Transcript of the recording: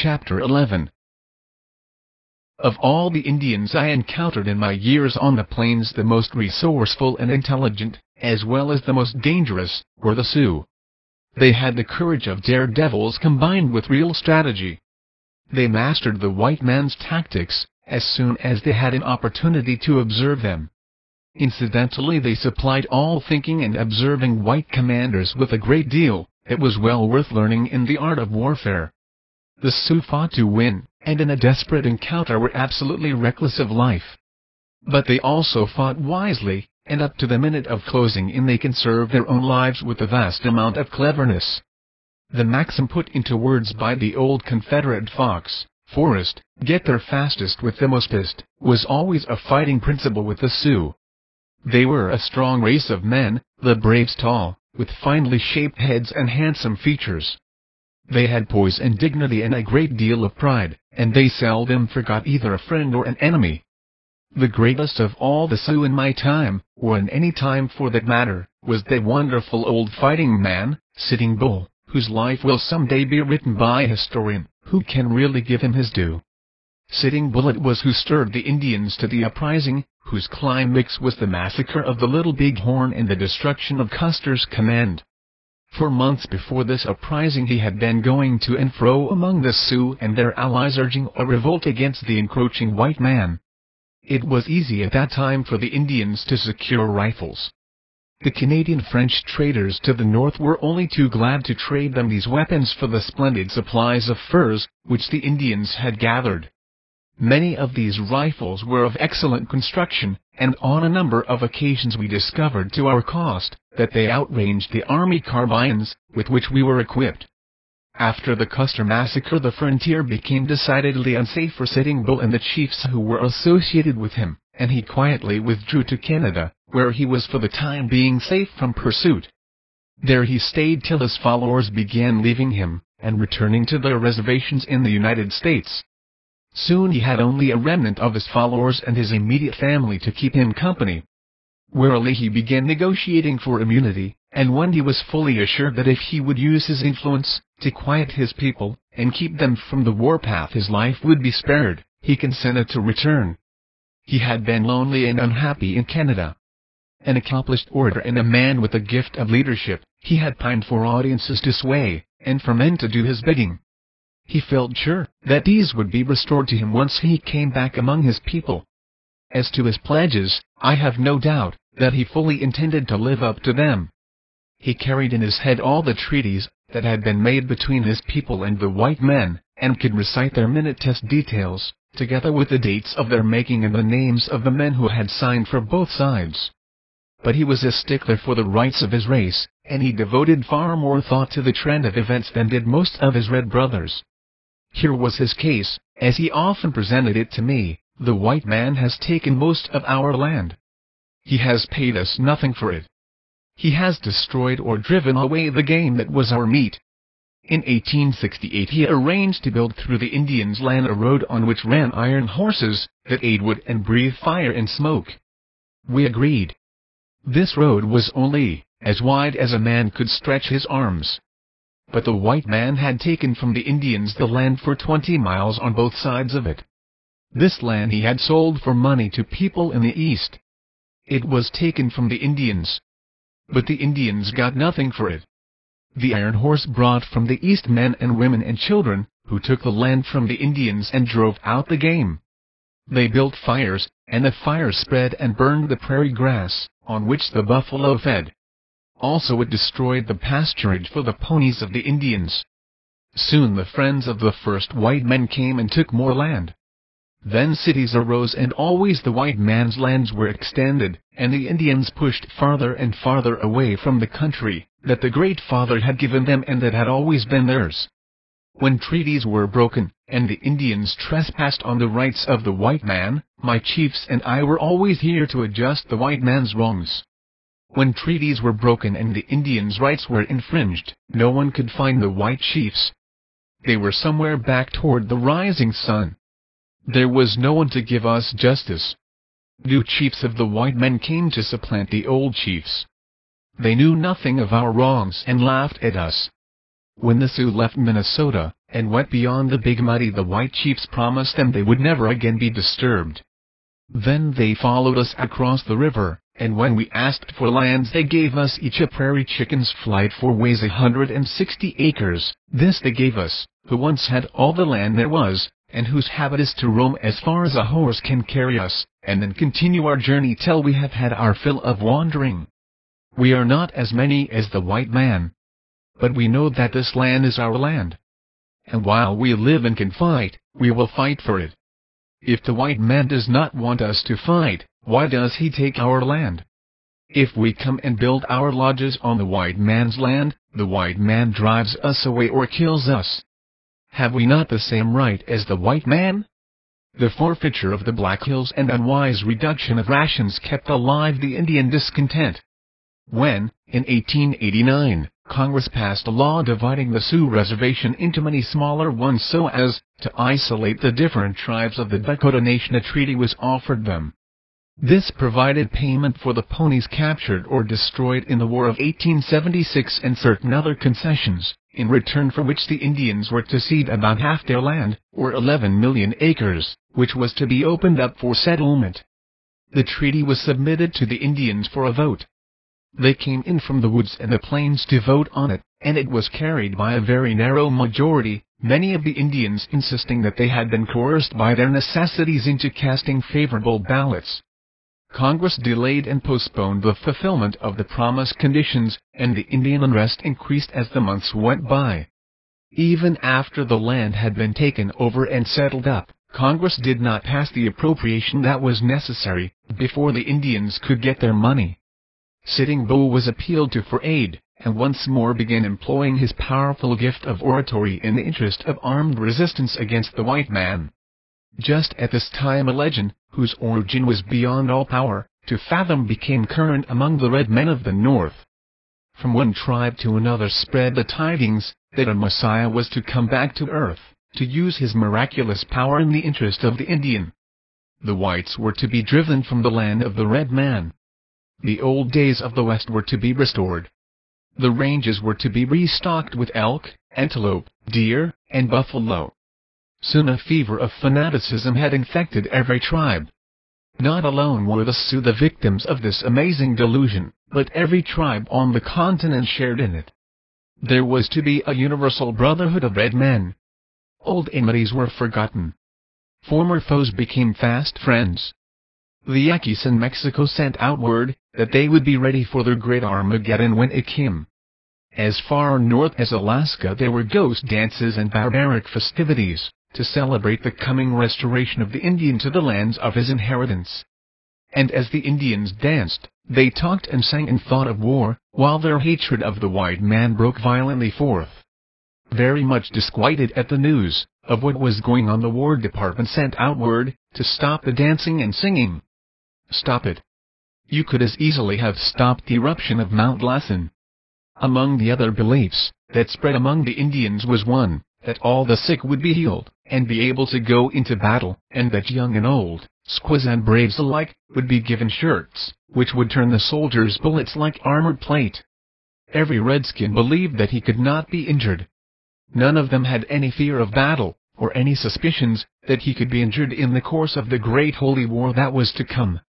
Chapter 11. Of all the Indians I encountered in my years on the plains, the most resourceful and intelligent, as well as the most dangerous, were the Sioux. They had the courage of daredevils combined with real strategy. They mastered the white man's tactics as soon as they had an opportunity to observe them. Incidentally, they supplied all thinking and observing white commanders with a great deal that was well worth learning in the art of warfare. The Sioux fought to win, and in a desperate encounter were absolutely reckless of life. But they also fought wisely, and up to the minute of closing in they conserved their own lives with a vast amount of cleverness. The maxim put into words by the old Confederate Fox, Forrest, "Get there fastest with the mostest," was always a fighting principle with the Sioux. They were a strong race of men, the braves tall, with finely shaped heads and handsome features. They had poise and dignity and a great deal of pride, and they seldom forgot either a friend or an enemy. The greatest of all the Sioux in my time, or in any time for that matter, was that wonderful old fighting man, Sitting Bull, whose life will someday be written by a historian who can really give him his due. Sitting Bull it was who stirred the Indians to the uprising, whose climax was the massacre of the Little Big Horn and the destruction of Custer's command. For months before this uprising he had been going to and fro among the Sioux and their allies urging a revolt against the encroaching white man. It was easy at that time for the Indians to secure rifles. The Canadian French traders to the north were only too glad to trade them these weapons for the splendid supplies of furs which the Indians had gathered. Many of these rifles were of excellent construction, and on a number of occasions we discovered to our cost that they outranged the army carbines with which we were equipped. After the Custer massacre the frontier became decidedly unsafe for Sitting Bull and the chiefs who were associated with him, and he quietly withdrew to Canada, where he was for the time being safe from pursuit. There he stayed till his followers began leaving him, and returning to their reservations in the United States. Soon he had only a remnant of his followers and his immediate family to keep him company. Warily he began negotiating for immunity, and when he was fully assured that if he would use his influence to quiet his people and keep them from the warpath his life would be spared, he consented to return. He had been lonely and unhappy in Canada. An accomplished orator and a man with a gift of leadership, he had pined for audiences to sway, and for men to do his bidding. He felt sure that these would be restored to him once he came back among his people. As to his pledges, I have no doubt that he fully intended to live up to them. He carried in his head all the treaties that had been made between his people and the white men, and could recite their minute details, together with the dates of their making and the names of the men who had signed for both sides. But he was a stickler for the rights of his race, and he devoted far more thought to the trend of events than did most of his red brothers. Here was his case, as he often presented it to me: the white man has taken most of our land. He has paid us nothing for it. He has destroyed or driven away the game that was our meat. In 1868 he arranged to build through the Indians' land a road on which ran iron horses that ate wood and breathed fire and smoke. We agreed. This road was only as wide as a man could stretch his arms. But the white man had taken from the Indians the land for 20 miles on both sides of it. This land he had sold for money to people in the East. It was taken from the Indians. But the Indians got nothing for it. The iron horse brought from the East men and women and children, who took the land from the Indians and drove out the game. They built fires, and the fires spread and burned the prairie grass, on which the buffalo fed. Also it destroyed the pasturage for the ponies of the Indians. Soon the friends of the first white men came and took more land. Then cities arose, and always the white man's lands were extended, and the Indians pushed farther and farther away from the country that the Great Father had given them and that had always been theirs. When treaties were broken, and the Indians trespassed on the rights of the white man, my chiefs and I were always here to adjust the white man's wrongs. When treaties were broken and the Indians' rights were infringed, no one could find the white chiefs. They were somewhere back toward the rising sun. There was no one to give us justice. New chiefs of the white men came to supplant the old chiefs. They knew nothing of our wrongs and laughed at us. When the Sioux left Minnesota, and went beyond the big mighty. The white chiefs promised them they would never again be disturbed. Then they followed us across the river, and when we asked for lands they gave us each a prairie chicken's flight for weighs 160 acres. This they gave us, who once had all the land there was, and whose habit is to roam as far as a horse can carry us, and then continue our journey till we have had our fill of wandering. We are not as many as the white man, but we know that this land is our land. And while we live and can fight, we will fight for it. If the white man does not want us to fight, why does he take our land? If we come and build our lodges on the white man's land, the white man drives us away or kills us. Have we not the same right as the white man? The forfeiture of the Black Hills and unwise reduction of rations kept alive the Indian discontent. When, in 1889, Congress passed a law dividing the Sioux Reservation into many smaller ones so as to isolate the different tribes of the Dakota Nation, a treaty was offered them. This provided payment for the ponies captured or destroyed in the War of 1876 and certain other concessions, in return for which the Indians were to cede about half their land, or 11 million acres, which was to be opened up for settlement. The treaty was submitted to the Indians for a vote. They came in from the woods and the plains to vote on it, and it was carried by a very narrow majority, many of the Indians insisting that they had been coerced by their necessities into casting favorable ballots. Congress delayed and postponed the fulfillment of the promised conditions, and the Indian unrest increased as the months went by. Even after the land had been taken over and settled up, Congress did not pass the appropriation that was necessary before the Indians could get their money. Sitting Bull was appealed to for aid, and once more began employing his powerful gift of oratory in the interest of armed resistance against the white man. Just at this time a legend, whose origin was beyond all power to fathom, became current among the red men of the North. From one tribe to another spread the tidings that a Messiah was to come back to earth, to use his miraculous power in the interest of the Indian. The whites were to be driven from the land of the red man. The old days of the West were to be restored. The ranges were to be restocked with elk, antelope, deer, and buffalo. Soon a fever of fanaticism had infected every tribe. Not alone were the Sioux the victims of this amazing delusion, but every tribe on the continent shared in it. There was to be a universal brotherhood of red men. Old enmities were forgotten. Former foes became fast friends. The Yankees in Mexico sent out word that they would be ready for their great Armageddon when it came. As far north as Alaska there were ghost dances and barbaric festivities to celebrate the coming restoration of the Indian to the lands of his inheritance. And as the Indians danced, they talked and sang and thought of war, while their hatred of the white man broke violently forth. Very much disquieted at the news of what was going on, the War Department sent out word to stop the dancing and singing. Stop it. You could as easily have stopped the eruption of Mount Lassen. Among the other beliefs that spread among the Indians was one, that all the sick would be healed and be able to go into battle, and that young and old, squaws and braves alike, would be given shirts, which would turn the soldiers' bullets like armored plate. Every redskin believed that he could not be injured. None of them had any fear of battle, or any suspicions that he could be injured in the course of the great holy war that was to come.